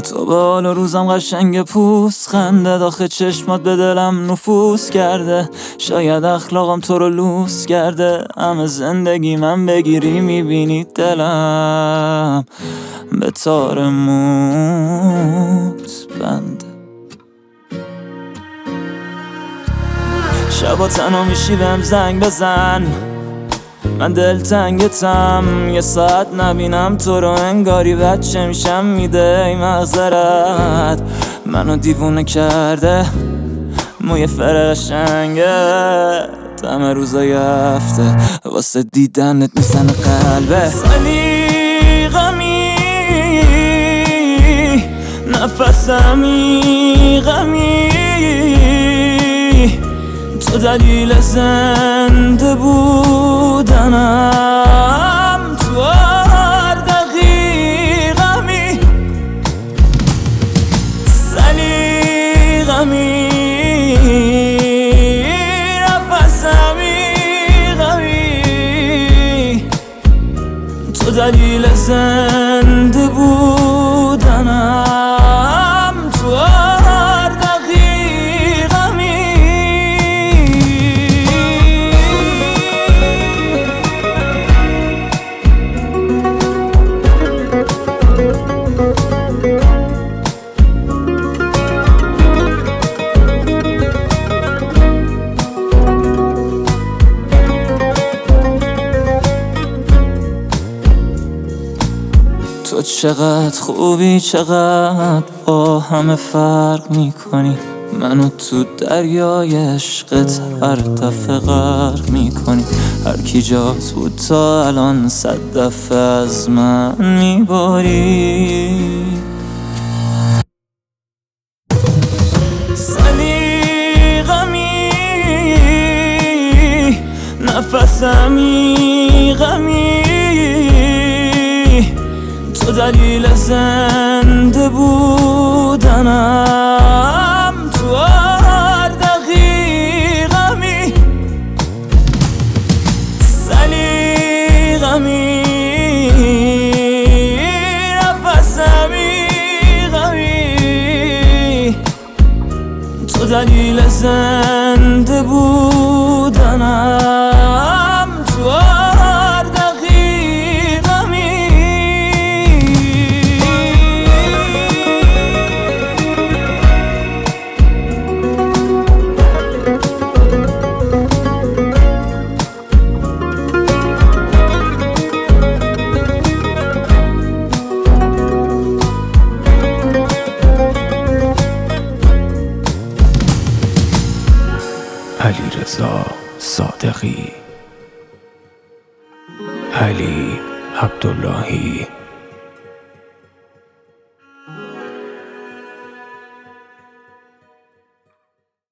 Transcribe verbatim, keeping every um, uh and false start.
تو به حال و روزم قشنگ پوست خنده داخل چشمات به دلم نفوذ کرده. شاید اخلاقم تو رو لوس کرده. همه زندگی من بگیری میبینی دلم به تار موت بنده. شبا تنها میشی بهم زنگ بزن، من دلتنگتم. یه ساعت نبینم تو رو انگاری بچه میشم. میده ای معذرت منو دیوونه کرده موی فرشنگه. همه روزای هفته واسه دیدنت میزنه قلبه. سلیقمی نفسمی غمی، تو دلیل زنده بودنم. تو هر دقیقمی سلیقمی نفسمی غمی، تو دلیل زنده بودنم. تو هر دقیقمی تو چقدر خوبی، چقدر با همه فرق میکنی. منو تو دریای عشقت هر دفعه غرق میکنی. هر کی جات بود تا الان صد دفعه از من میباری. سلیقمی نفسمی غمی، تو دلیل زنده بودنم. تو هر دقیقمی سلیقمی نفسمی غمی، تو دلیل زنده بودنم. تو هر دقیقمی علیرضا صادقی، علی عبداللهی.